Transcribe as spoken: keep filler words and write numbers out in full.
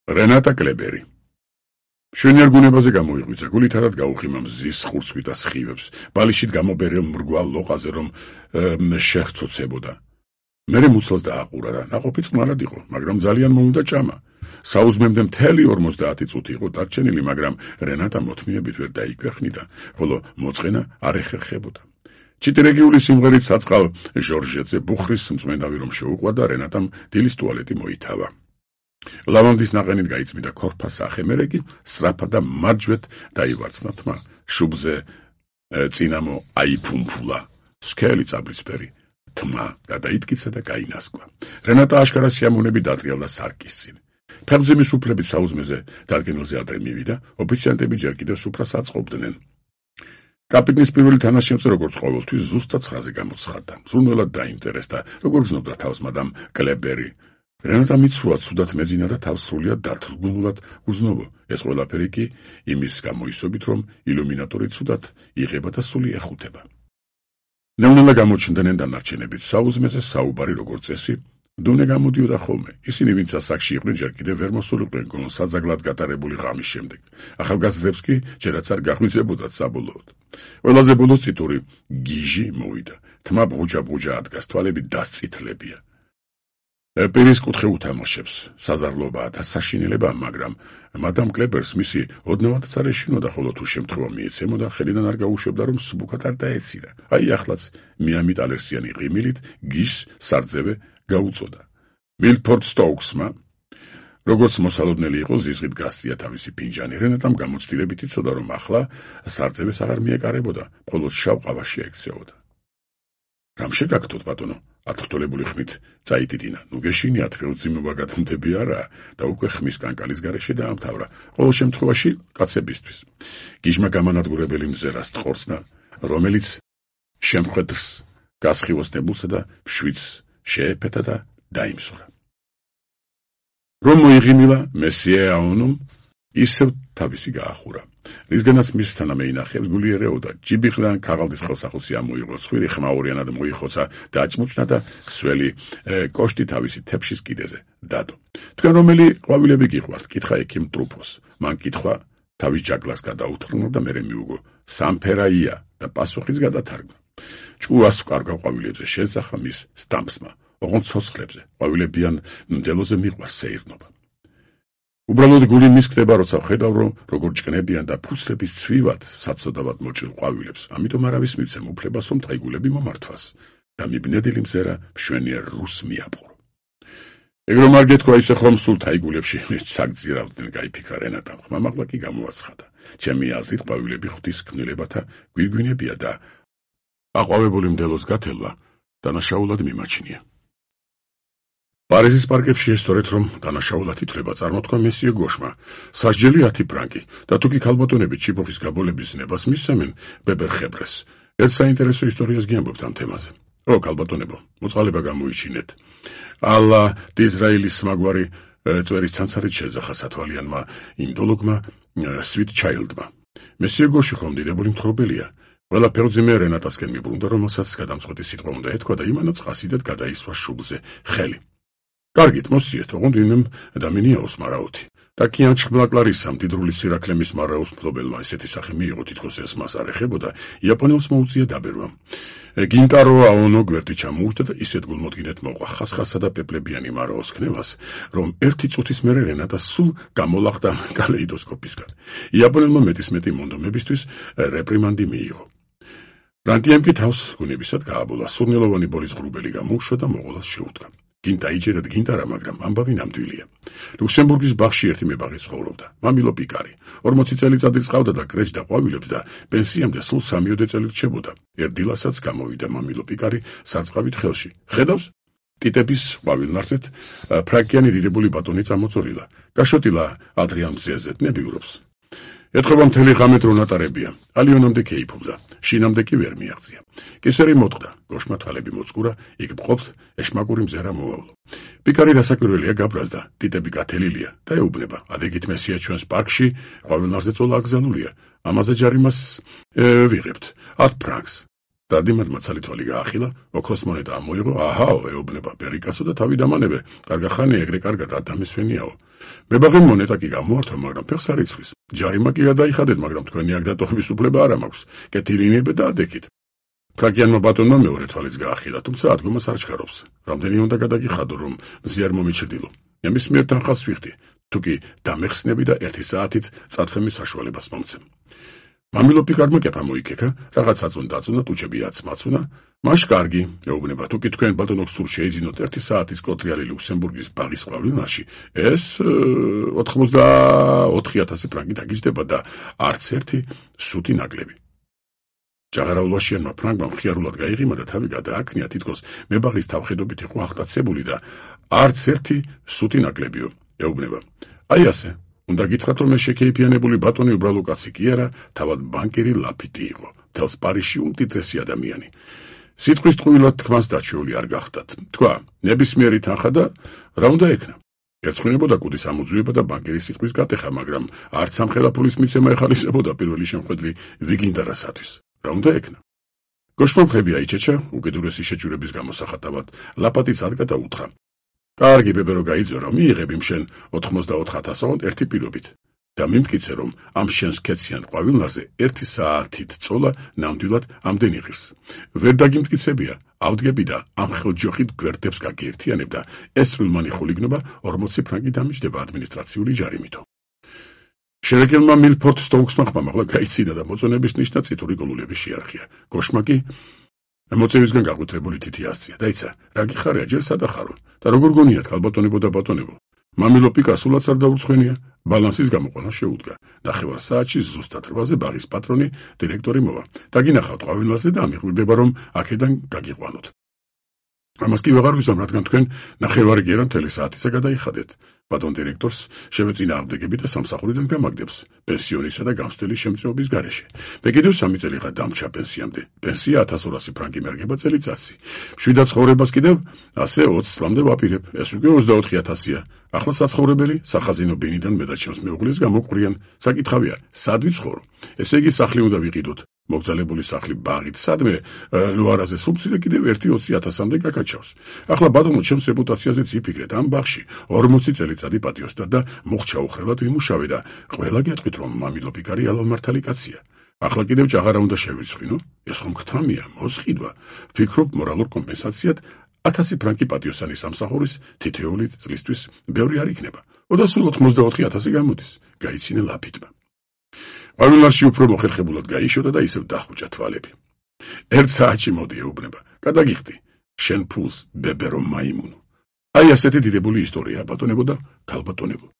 რენატა კლებერი. შვენიერ გუნებაზე გამოიღვიძა, გულითადად გაუხიმა მზის ხურცხვით და სხივებს, ბალიშით გამობერელ მრგვალ ლოყაზე რომ შეჰცოცებოდა. მერე მუცლას დააყურა და ნაყოფი წყნარად იყო, მაგრამ ძალიან მოუნდა ჭამა. საუზმემდე მთელი ორმოცდაათი წუთი იყო დარჩენილი, მაგრამ რენატა მოთმინებით ვერ დაიქვეყნიდა, ხოლო მოწყენა არ ეხერხებოდა. ჩიტირეგიული სიმღერით საწყალ ჟორჟეძე ბუხრის მწმენდავი რომ შეუყვარდა, რენატამ დილის ტუალეტი მოითავა. ლავანდის ნაყენით გაიწმიდა ქორფა სახე, მერე კი სწრაფად და მარჯვეთ დაივარცხნა თმა. შუბზე წინამო აიფუმფულა, სქელი წაბლისფერი თმა გადაიტკიცა და გაინასკვა. რენატა აშკარა სიამოვნებით დატრიალდა სარკის წინ. ფეხმძიმის უფლებით საუზმეზე დადგენილზე ადრე მივიდა, ოფიციანტები ჯერ კიდევ სუფრას აწყობდნენ. კაპიტნის პირველი თანაშემწე როგორც ყოველთვის ზუსტად ხაზი გამოცხადდა. ზრუნველად დაინტერესდა, როგორ გრძნობდა თავს მადამ კლებერი. რენატა მიცრუა ცუდად მეძინა და თავს სრულიად დათრგუნულად უზნობო. ეს ყველაფერი კი იმის გამოისობით, რომ ილუმინატორი ცუდად იღება და სული ეხუთება. ნელა გამოჩნდნენ დანარჩენებით. საუზმეზე საუბარი როგორც წესი დონე გამოდიოდა ხოლმე. ისინი ვინც ასაკში იყვნენ, ჯერ კიდევ ვერ მოსულიყვნენ გონსაძაგლად გატარებული ღამის შემდეგ. ახალგაზრდებს კი ჯერაც არ გაღვიძებოდათ საბოლოოდ. ყველაზე ბოლოს წიტური გიჟი მოვიდა. თმა ბღუჯა-ბღუჯა ადგას, თვალები დასწითლებია. პირის კუთხე უთამაშებს, საზარლობაა და საშინელებაა, მაგრამ მადამ კლებერს მისი ოდნავადაც არ ეშინოდა, ხოლო თუ შემთხვევა მიეცემოდა, ხელიდან არ გაუშვებდა, რომ სუბუქად არ დაეცირა. აი ახლაც მიამიტ ალერსიანი ღიმილით გიშს სარძევე გაუწოდა. მილფორდ სტოუქსმა, როგორც მოსალოდნელი იყო, ზიზღით გასწია თავისი ფინჯანი. რენატამ გამოცდილებით იცოდა, რომ ახლა სარძევეს აღარ მიეკარებოდა, მხოლოდ შავ ყავაში ექცეოდა. რამ შეგაგთოთ, ბატონო? ათრთოლებული ხმით წაიტიტინა. ნუ გეშინიათ, ხელმძიმობა გადამდები არა და უკვე ხმის კანკალის გარეშე დაამთავრა. ყოველ შემთხვევაში კაცებისთვის. გიჟმა გამანადგურებელი მზერა სწორცნა, რომელიც შემხედრს გასხივოს ნებულსა და შვიდს შეეფეთა და დაიმსურა. რომ მოიღიმილა მესიე აონომ, ისევ თავისი გაახურა. რისგანაც მის თანამეინახებს გული ერეოდა, ჯიბიხლიდან ქაღალდის ხელსახოსი ამოიღო, ცხვირი ხმაურიანად მოიხოცა, დაჭმუჭნა და ქსველი კოშტი თავისი თეფშის კიდეზე დადო. თქვენ რომელი ყვავილები გიყვართ? კითხა ექიმ ტრუფოს. მან კითხვა თავის ჯაგლას გადაუთხრნა და მერე მიუგო სამფერაია და პასუხიც გადათარგმნა. ჭკუას ვკარგა ყვავილებზე შეესახა მის სტამპსმა, ოღონდ ცოცხლებზე. ყვავილებიან მდელოზე მიყვარს სეირნობა. უბრალოდ გული მის ხდება, როცა ხედავ, რომ როგორ ჭკნებიან და ფუცლების ცვივად საცოდავად მოჭრილ ყვავილებს. ამიტომ არავის მიცემ უფლებას, რომ თაიგულები მომართვას და მიბნედილი მზერა მშვენიერ რუსს მიაპყრო. ეგ რომ არ გეთქვა, ისე ხომ სულ თაიგულებში საგძირავდნენ, გაიფიქრა რენატამ. ხმამაღლა კი გამოაცხადა. ჩემი აზრით ყვავილები ღვთის ქმნილებათა გვირგვინებია და აყვავებული მდელოს გათელვა დანაშაულად მიმაჩნია. პარიზის პარკებში ესწორეთ, რომ დანაშაულად ითვლება, წარმოთქვა მესიე გოშმა. სასჯელი ათი ფრანკი და თუ კი ქალბატონები ჩიპოხის გაბოლების ნებას მისცემენ ბებერ ხებრეს. ერთ საინტერესო ისტორიას გიამბობთ ამ თემაზე. ო, ქალბატონებო, მოწყალება გამოიჩინეთ. ალა დიზრაელის მაგვარი წვერის ცანცარით შეძახა სათვალიანმა იმდოლოგმა სვით ჩაილდმა. მესიე გოში ხომ დიდებული მთხრობელია. ყველა ფერმძიმე რენატასკენ მიბრუნდა, რომელსაც გადამწყვეტი სიტყვა უნდა ეთქვა და იმანაც ყასიდად გადაისვა შუბლზე ხელი. კარგით, მოსციეთ, ოღონდ ვინმემ დამინიაოს მარაოთი. და კიანჩხმლაკლარისამ დიდრული სირაქლემის მარაოს მფლობელმა ესეთი სახე მიიღო, თითქოს ეს მას არ ეხებოდა, იაპონელს მოუწია დაბერვა. გინტარო აონო გვერდი ჩამოუშვდა და ისეთ გულმოდგინედ მოყვა ხასხასა და პეპლებიანი მარაოს ქნევას, რომ ერთი წუთის მერე რენატა სულ გამოლახდა კალეიდოსკოპისგან. იაპონელმა მეტისმეტი მონდომებისთვის რეპრიმანდი მიიღო. ბრანტიამ კი თავს გუნებისად გააბოლა, სურნელოვანი ბოლის ღრუბელი გამოუშვა და მოღოლას შეუდგა. გინტა იჯერად გინტარა, მაგრამ ამბავი ნამდვილია. ლუქსემბურგის ბაღში ერთი მებაღი ცხოვრობდა, მამილო პიკარი. ორმოცი წელიწადი წყავდა და კრეჭდა ყვავილებს და პენსიამდე სულ სამიოდე წელი რჩებოდა. ერთ დილასაც გამოვიდა მამილო პიკარი სარწყავით ხელში. ხედავს, ტიტების ყვავილნარსეთ ფრაკიანი დიდებული ბატონი წამოწორილა. გაშოტილა ადრიან მზეზე ნებიურობს. ეთქობა მთელი ღამე დრო ნატარებია. ალიონამდე ქეიფობდა, შინამდე კი ვერ მიაღწია. კისერი მოტყდა, გოშმა თვალები მოწყურა, იქ მყოფთ ეშმაკური მზერა მოვავლო. პიკარი დასაკვირველია გაბრაზდა, ტიტები გათელილია და ეუბნება, ადეგით მესია ჩვენს პარკში, ყვავილნარზე წოლა აკრძალულია. ამაზე ჯარიმას ვიღებთ, ათ ფრანკს. დარდიმად მაცალი თვალი გაახილა, ოქროს მონეტა ამოიღო, აჰაო, ეუბნება, ბერიკასო და თავი დამანებე, კარგა ხანია, ეგრე კარგად არ დამესვენიაო. მებაღე მონეტა კი გამოართვა, მაგრამ ფეხს არ იცვლის. ჯარიმა კი გადაიხადეთ, მაგრამ თქვენი აქ დატოვების უფლება არ მაქვს. კეთილინიებე და ადექით. ფრანგიანმა ბატონმა მეორე თვალიც გაახილა, თუმცა ადგომას არ ჩქარობს. რამდენი უნდა გადაგიხადო, რომ მზე არ მომიჩრდილო. ნებისმიერ თანხას ვიხდი, თუ კი დამეხსნები და ერთი საათით წათვლემის საშუალებას მომცემ. მამილო პიკარმა კეფა მოიქეკა, რაღაც აწუნ დაწუნა, ტუჩებიაც მაცუნა, მაშ კარგი, ეუბნება, თუ კი თქვენ ბატონო სულ შეიძინოთ ერთი საათის კოტრიალი ლუქსემბურგის ბაღის ყვავილნარში, ეს ოცდაოთხი ათასი ფრანგი დაგიჯდება და არც ერთი სუთი ნაკლები. ჯაღარავლაშიანმა ფრანგმა მხიარულად გაიღიმა და თავი გადააქნია, თითქოს მებაღის თავხედობით იყო აღტაცებული და არც ერთი სუთი ნაკლებიო, ეუბნება. აი ასე. უნდა გითხრათ, რომ ეს შეკეიფიანებული ბატონი უბრალო კაცი კი არა, თავად ბანკირი ლაფიტი იყო, მთელს პარიზში უმტიტრესი ადამიანი. სიტყვის ტყუილად თქმას დაჩეული არ გახდათ. თქვა, ნებისმიერი თანხა და რა უნდა ექნა? ერთხმინებოდა კუდის ამოძუება და ბანკირის სიტყვის გატეხა, მაგრამ არც სამხელაფულის მიცემა ეხალისებოდა პირველი შემხედლი ვიგინდარასათვის. რა უნდა ექნა? გოშმა მხები აიჩეჩა, უკიდურესი შეჯურების გამოსახატავად, ლაპატის ადგა და უთხრა. კარგი ბებერო გაიძვერო, მიიღები მშენ ოთხმოცდაოთხ ათასოვან ერთი პირობით და მიმტკიცე, რომ ამ შენს ქეციან ყვავილნარზე ერთი საათით წოლა ნამდვილად ამდენი ღირს. ვერ დაგიმტკიცებია, ავდგები და ამ ხელჯოხით გვერდებს გაგიერთიანებ და ეს სრულმანი ხულიგნობა ორმოცი ფრანგი დამიჯდება ადმინისტრაციული ჯარიმითო. შერეკელმა მილფორდ სტოუქსმა ხმამაღლა გაიცინა და მოწონების ნიშნად წითური გოლულების შეარხია. გოშმა კი მოწევისგან გაყვითრებული თითი ასწია. დაიცა, რა გიხარია, ჯერ სადა ხარო და როგორ გონიათ, ქალბატონებო და ბატონებო? მამილო პიკა სულაც არ დაუცხვენია, ბალანსის გამოყვანა შეუდგა. ნახევარ საათში ზუსტად რვაზე ბაღის პატრონი, დირექტორი მოვა. დაგინახავთ ყვავილნარზე და ამიხვირდება, რომ აქედან გაგიყვანოთ. ამას კი ვეღარ ვიზამ, რადგან თქვენ ნახევარი კი არა მთელი საათისა გადაიხადეთ. ბატონ დირექტორს შევეწინააღმდეგები და სამსახურიდან გამაგდებს პენსიონისა და გამსვლელი შემწეობის გარეშე. მე კიდევ სამი წელი ხარ დამჩა პენსიამდე. პენსია ათას ორასი ფრანგი მერგება წელიწადში. მშვიდად ცხოვრებას კიდევ ასე ოცს წლამდე ვაპირებ. ეს უკვე ოცდაოთხი ათასია. ახლა საცხოვრებელი სახაზინო ბინიდან მე და ჩემს მეუღლეს გამოყვრიან. საკითხავია, სად ვიცხოვრო? ესე იგი სახლი უნდა ვიყიდოთ. მოგზალებული სახლი ბაღით სადმე ლუარაზე სუბციდე კიდევ ერთი ოცი ათასამდე გაკაჩავს. ახლა ბატონო, ჩემს რეპუტაციაზეც იფიქრეთ, ამ ბაღში ორმოცი წელიწადი პატიოსტად და მუხჩა უხრელად ვიმუშავე და ყველა გეტყვით, რომ მამილო პიკარი ალალმართალი კაცია. ახლა კიდევ ჭაღარა უნდა შევირცხინო? ეს ხომ გთამია, მოსყიდვა. ფიქრობ, მორალურ კომპენსაციად ათასი ფრანკი პატიოსანი სამსახურის თითოეული წლისთვის ბევრი არ იქნება. ოდა სულ ოთხმოცდაოთხი ათასი გამოდის. გაიცინა ლაფიტმა. ყვავილნარში უფრო მოხერხებულად გაიშოდა და ისევ დახუჭა თვალები. ერთ საათში მოდი, ეუბნება. გადაგიხდი, შენ ფულს ბებერო მაიმუნო. აი ასეთი დიდებული ისტორია, ბატონებო და ქალბატონებო.